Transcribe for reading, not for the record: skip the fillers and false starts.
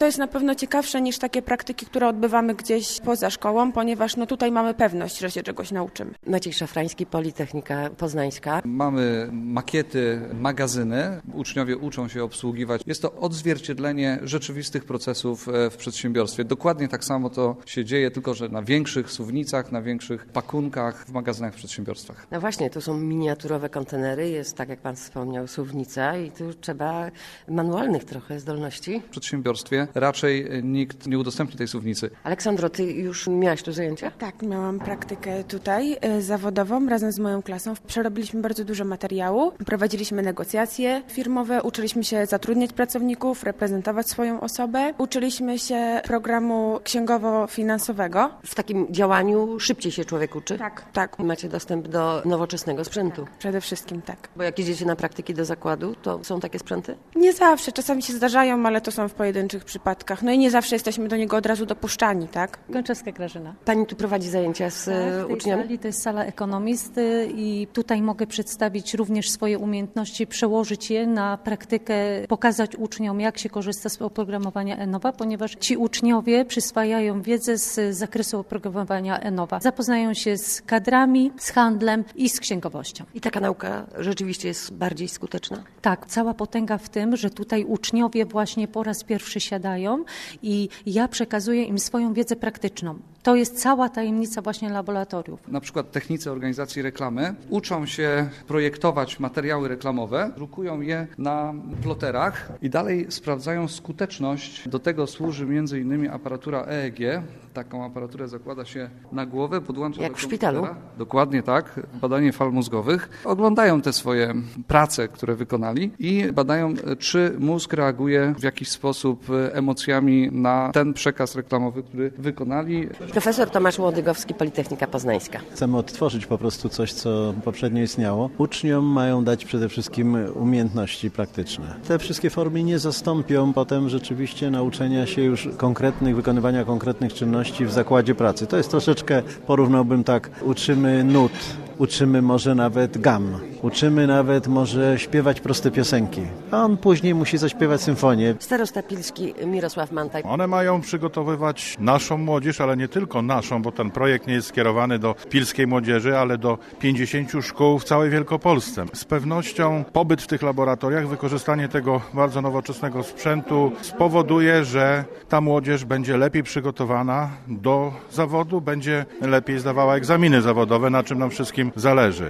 To jest na pewno ciekawsze niż takie praktyki, które odbywamy gdzieś poza szkołą, ponieważ tutaj mamy pewność, że się czegoś nauczymy. Maciej Szafrański, Politechnika Poznańska. Mamy makiety, magazyny. Uczniowie uczą się obsługiwać. Jest to odzwierciedlenie rzeczywistych procesów w przedsiębiorstwie. Dokładnie tak samo to się dzieje, tylko że na większych suwnicach, na większych pakunkach w magazynach w przedsiębiorstwach. No właśnie, to są miniaturowe kontenery, jest tak jak pan wspomniał suwnica i tu trzeba manualnych trochę zdolności. W przedsiębiorstwie raczej nikt nie udostępni tej suwnicy. Aleksandro, ty już miałaś tu zajęcia? Tak, miałam praktykę tutaj zawodową razem z moją klasą. Przerobiliśmy bardzo dużo materiału, prowadziliśmy negocjacje firmowe, uczyliśmy się zatrudniać pracowników, reprezentować swoją osobę, uczyliśmy się programu księgowo-finansowego. W takim działaniu szybciej się człowiek uczy? Tak. Macie dostęp do nowoczesnego sprzętu? Przede wszystkim tak. Bo jak idziecie na praktyki do zakładu, to są takie sprzęty? Nie zawsze, czasami się zdarzają, ale to są w pojedynczych przypadkach. No i nie zawsze jesteśmy do niego od razu dopuszczani, tak? Gączewska Grażyna. Pani tu prowadzi zajęcia z uczniami? Sali to jest sala ekonomisty i tutaj mogę przedstawić również swoje umiejętności, przełożyć je na praktykę, pokazać uczniom, jak się korzysta z oprogramowania ENOWA, ponieważ ci uczniowie przyswajają wiedzę z zakresu oprogramowania ENOWA. Zapoznają się z kadrami, z handlem i z księgowością. I taka nauka rzeczywiście jest bardziej skuteczna? Tak, cała potęga w tym, że tutaj uczniowie właśnie po raz pierwszy siadają i ja przekazuję im swoją wiedzę praktyczną. To jest cała tajemnica właśnie laboratoriów. Na przykład technicy organizacji reklamy uczą się projektować materiały reklamowe, drukują je na ploterach i dalej sprawdzają skuteczność. Do tego służy m.in. aparatura EEG. Taką aparaturę zakłada się na głowę, podłącza jak do w szpitalu? Dokładnie tak, badanie fal mózgowych. Oglądają te swoje prace, które wykonali i badają, czy mózg reaguje w jakiś sposób emocjami na ten przekaz reklamowy, który wykonali. Profesor Tomasz Łodygowski, Politechnika Poznańska. Chcemy odtworzyć po prostu coś, co poprzednio istniało. Uczniom mają dać przede wszystkim umiejętności praktyczne. Te wszystkie formy nie zastąpią potem rzeczywiście nauczenia się już wykonywania konkretnych czynności w zakładzie pracy. To jest troszeczkę, porównałbym tak, uczymy nut, uczymy może nawet gam, uczymy nawet może śpiewać proste piosenki, a on później musi zaśpiewać symfonię. Starosta pilski Mirosław Mantaj. One mają przygotowywać naszą młodzież, ale nie tylko naszą, bo ten projekt nie jest skierowany do pilskiej młodzieży, ale do 50 szkół w całej Wielkopolsce. Z pewnością pobyt w tych laboratoriach, wykorzystanie tego bardzo nowoczesnego sprzętu spowoduje, że ta młodzież będzie lepiej przygotowana do zawodu, będzie lepiej zdawała egzaminy zawodowe, na czym nam wszystkim zależy.